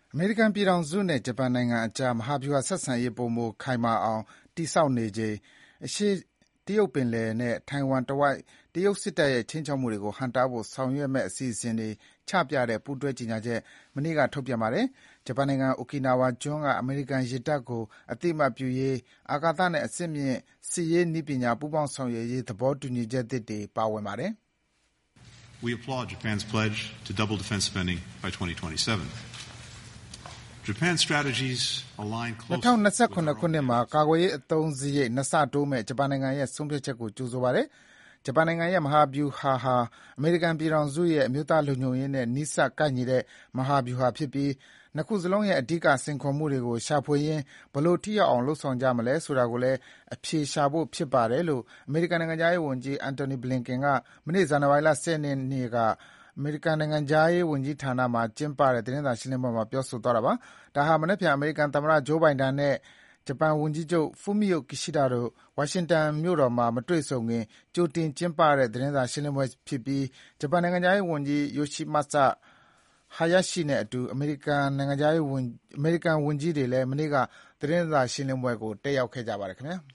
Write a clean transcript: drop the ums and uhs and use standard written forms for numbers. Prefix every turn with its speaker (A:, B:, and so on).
A: အမေရိကန်ပြည်ထောင်စုနဲ့ဂျပန်နိုင်ငံအကြားမဟာဗျူဟာဆက်ဆံရေးပိုမိုခိုင်မာအောင်တည်ဆောက်နေချိန်အရှေ့တရုတ်ပင်လယ်နဲ့ထိုင်ဝမ်တဝိုက်တရုတ်စစ်တပ်ရဲ့ခြိမ်းခြောက်မှုတွေကိုဟန့်တားဖို့ဆောင်ရွက်မယ့်အစီအစဉ်တွေချပြတဲ့ပူးတွဲကြေညာချက်မနေ့ကထုတ်ပြန်ပါတယ်။ဂျပန်နိုင်ငံအိုကီနာဝါကျွန်းကအမေရိကန်ရေတပ်ကိုအသိအမှတ်ပြုရေး၊အာကာသနဲ့အဆင့်မြင့်စစ်ရေးနည်းပညာပူးပေါင်းဆောင်ရွက်ရေးသဘောတူညီချက်သစ်တွေပါဝင်ပါတယ်။
B: We applaud Japan's pledge to double defense spending by 2027. Japan's strategies align closely
A: 2027 ခုနှစ်မှာကာကွယ်ရေးအသုံးစရိတ်2ဆတိုးမဲ့ဂျပန်နိုင်ငံရဲ့ဆုံးဖြတ်ချက်ကိုကြိုဆိုပါတယ်။ဂျပန်နိုင်ငံရဲ့မဟာဗျူဟာဟာအမေရိကန်ပြည်ထောင်စုရဲ့အမျိုးသားလုံခြုံရေးနဲ့နီးစပ်ကိုက်ညီတဲ့မဟာဗျူဟာဖြစ်ပြီးနှစ်ခုစလုံးရဲ့အဓိကစိန်ခေါ်မှုတွေကိုရှာဖွေရင်းဘယ်လိုထိရောက်အောင်လုပ်ဆောင်ကြမလဲဆိုတာကိုလည်းအဖြေရှာဖို့ဖြစ်ပါတယ်လို့အမေရိကန်နိုင်ငံခြားရေးဝန်ကြီး Antony Blinken ကမနေ့ဇန်နဝါရီလ10ရက်နေ့ကအမေရိကန်နိုင်ငံခြားရေးဝန်ကြီးဌာနမှာကျင်းပတဲ့သတင်းစာရှင်းလင်းပွဲမှာပြောဆိုသွားတာပါ။ဒါဟာမနက်ဖြန်အမေရိကန်သမ္မတ Joe Biden နဲ့ဂျပန်ဝန်ကြီးချုပ် Fumio Kishida တို့ဝါရှင်တန်မြို့တော်မှာမတွေ့ဆုံခင်ကြိုတင်ကျင်းပတဲ့သတင်းစာရှင်းလင်းပွဲဖြစ်ပြီးဂျပန်နိုင်ငံခြားရေးဝန်ကြီး Yoshimasa Hayashi နဲ့အတူအမေရိကန်ဝန်ကြီးတွေလည်းမနေ့ကသတင်းစာရှင်းလင်းပွဲကိုတက်ရောက်ခဲ့ကြပါတယ်ခင်ဗျာ။